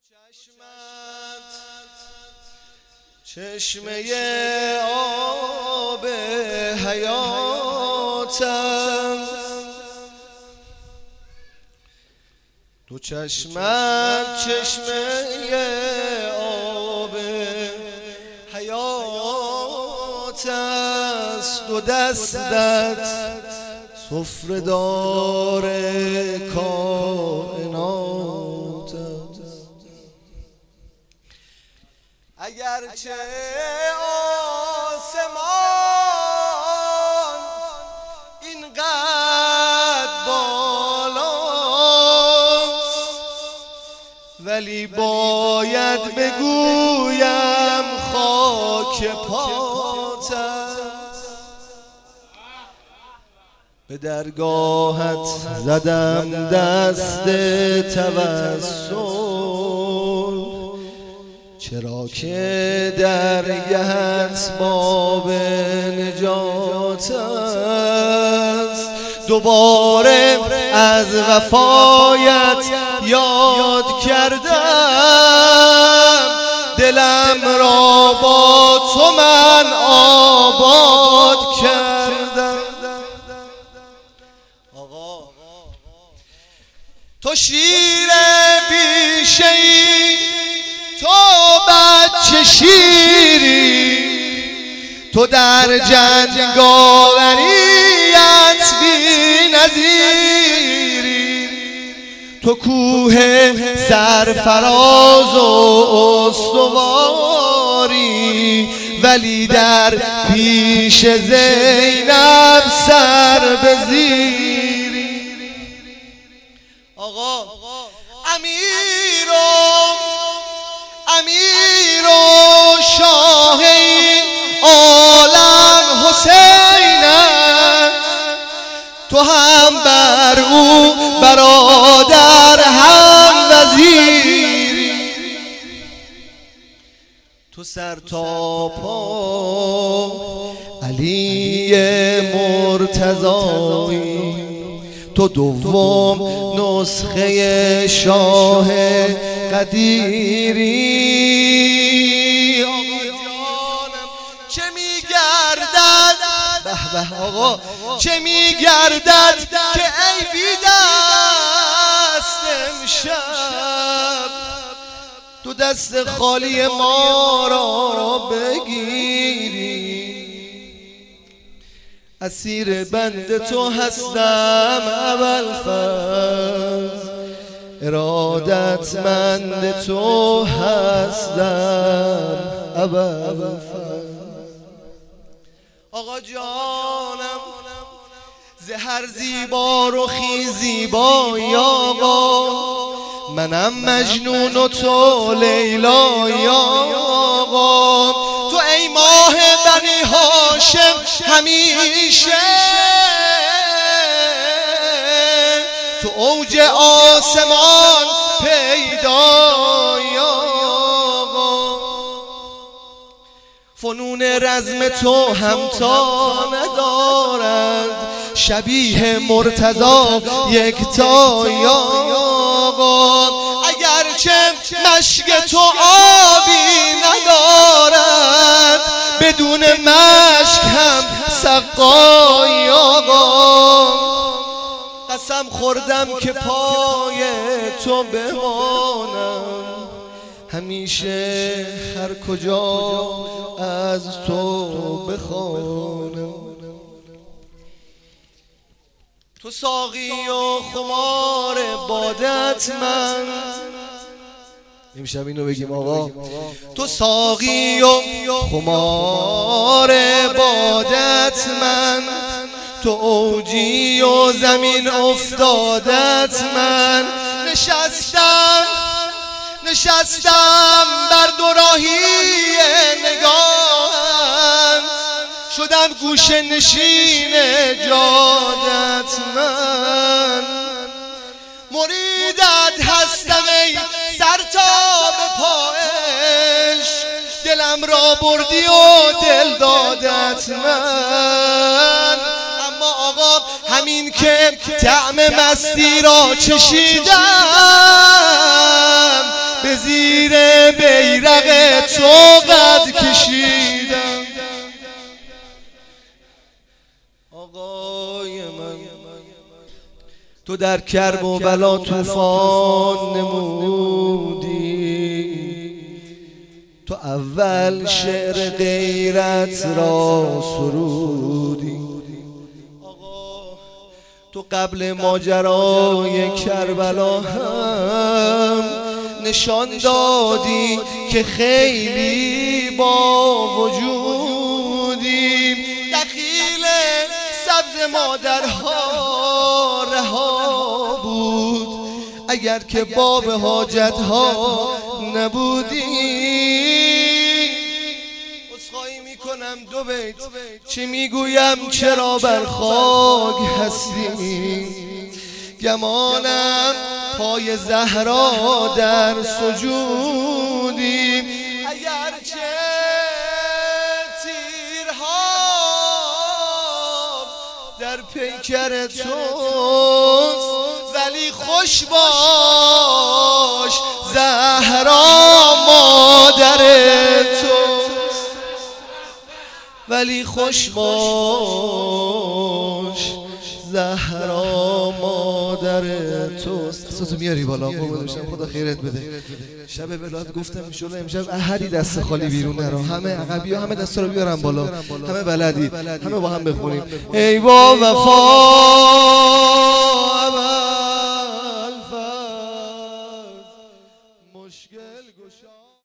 چشمت چشمه آب حیاتم، دو چشمت چشمه آب حیات است، دو دستت سفره دار کائنات است. اگرچه آسمان اینقدر بالاست، ولی باید بگویم خاک پات است. به درگاهت زدم دست توسل، چرا که درگه اسباب نجات است. دوباره از وفایت یاد کردم، دلم را با تو من آباد کردم. آقا تو شیر بیشه‌ای، تو بچه شیری، تو در جنگاوریت بی نظیری، تو کوه سرفراز و استواری، ولی در پیش زینب سر به زیری. آقا امیر و شاه این عالم حسین است، تو هم بر او برادر هم وزیری، تو سر تا پا علی مرتضایی، تو دوم نسخه شاه قدیری. چه میگردد آقا، چه میگردد که ای بی دست امشب، تو دست خالی ما را بگیری. اسیر بند تو هستم ابوالفضل، ارادتمند تو هستم ابوالفضل. آقا جانم زهر زیبا رخی زیبایی، آقا منم مجنون و تو لیلایی. آقا تو ای ماه بنی هاشم همیشه، تو اوج آسمان پیدایی. آقا فنون رزم تو همتا ندارد، شبیه مرتضی یکتایی. آقا اگرچه مشک تو آبی ندارد، بدون مشک هم سقایی. آقا قسم خوردم که پای تو بمانم، همیشه هر کجا از تو بخوانم. تو ساقی و خمار بادت من، امشب اینو بگیم آقا، تو ساقی و خمار بادت من، تو اوجی و زمین افتادت من. نشستم بر دوراهی نگاهت، شدم گوشه نشین جادت من. مریدت هستم ای سر تا به پا عشق، دلم را بردی و دل دادت من. اما آقا همین که طعم مستی را چشیدم، به زیر بیرق تو قد کشیدم. آقای من تو در کرب و بلا طوفان نمودی، تو اول شعر غیرت را سرودی. تو قبل ماجرای کربلا هم نشان دادی که خیلی با وجودی. دخیل سبز مادرها رها بود اگر که باب حاجتها نبودی. عذرخواهی میکنم دو بیت چی میگویم چرا بر خاک هستی. گمانم پای زهرا در سجودی. اگرچه تیرها در پیکر توست ولی خوش باش زهرا مادر توست، ولی خوش باش زهرا مادر توست. قصتو میاری بالا قربون بشم، خدا خیرت بده. شب ولادت گفتم انشالله امشب احدی دست خالی بیرون نرو. همه عقبی ها همه دستا رو بیارن بالا، همه بلدی، همه با هم بخونیم. ای با وفا